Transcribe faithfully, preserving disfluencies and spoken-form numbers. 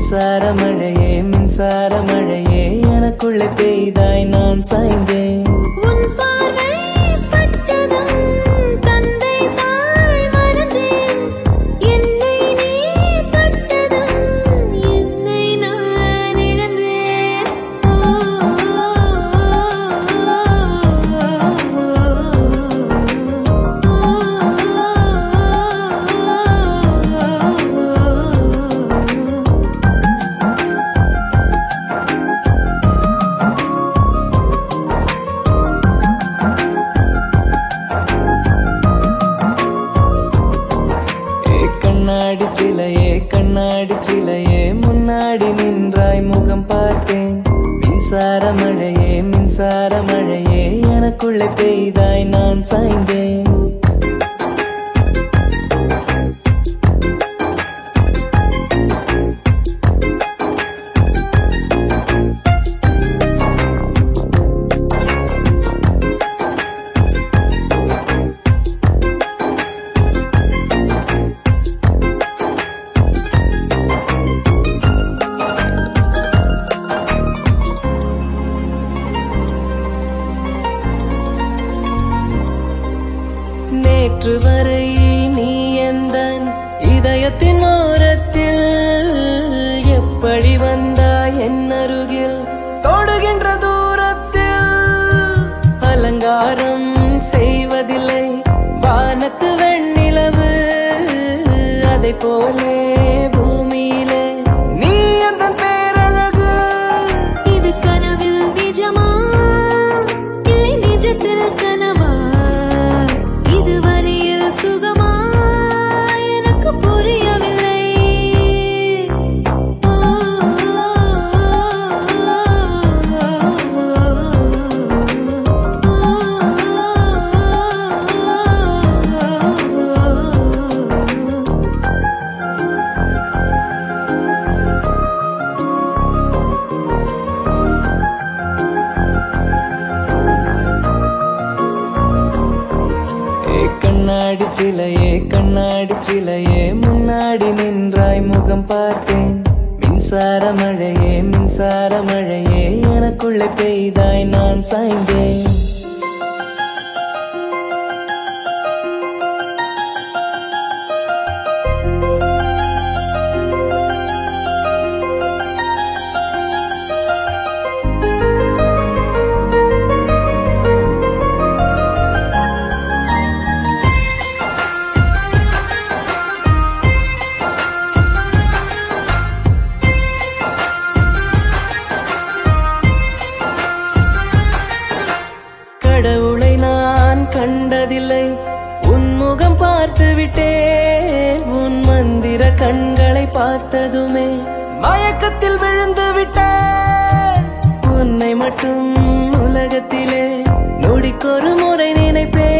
மின்சார மழையே மின்சார மழையே எனக்குள்ளே பெய்தாய் நான் சாய்ந்தேன். கண்ணாடி சிலையே கண்ணாடி சிலையே முன்னாடி நின்றாய் முகம் பார்த்தேன். மின்சார மழையே மின்சார மழையே எனக்குள்ளே பெய்தாய் நான் சாய்ந்தேன். நேற்று வரை நீ எந்தன் இதயத்தின் ஓரத்தில் எப்படி வந்தாய் என் அருகில் தொடுகின்ற தூரத்தில். அலங்காரம் செய்வதில்லை வானத்து வெண்ணிலவு அதை போலே பூமியிலே நீ எந்தன் பேரழகு. இது கனவில் நிஜமா இல்லை நிஜத்தில் கனவா? சுகமா எனக்கு புரியவில்லை. கண்ணாடி சிலையே கண்ணாடி சிலையே முன்னாடி நின்றாய் முகம் பார்த்தேன். மின்சார மழையே மின்சார மழையே எனக்குள்ளே பெய்தாய் நான் சாய்ந்தேன். கடவுளை நான் கண்டதில்லை உன் முகம் பார்த்து விட்டேன். உன் மந்திர கண்களை பார்த்ததுமே மயக்கத்தில் விழுந்து விட்டேன். உன்னை மட்டும் உலகத்திலே நொடிக்கொரு முறை நினைப்பேன்.